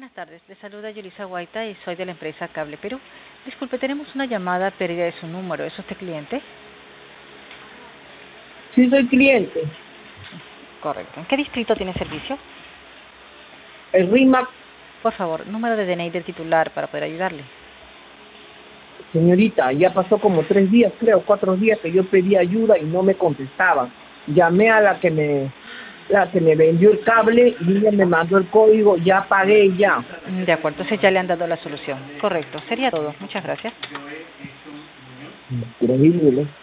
Buenas tardes, le saluda Yulisa Guaita y soy de la empresa Cable Perú. Disculpe, tenemos una llamada perdida de su número. ¿Es usted cliente? Sí, soy cliente. Correcto. ¿En qué distrito tiene servicio? El RIMAC, Por favor, número de DNI del titular para poder ayudarle. señorita, ya pasó como 3 días, creo, 4 días que yo pedí ayuda y no me contestaban. Llamé a la que me vendió el cable y ella me mandó el código, ya pagué ya. De acuerdo, entonces ya le han dado la solución. Correcto, sería todo. Muchas gracias. Increíble.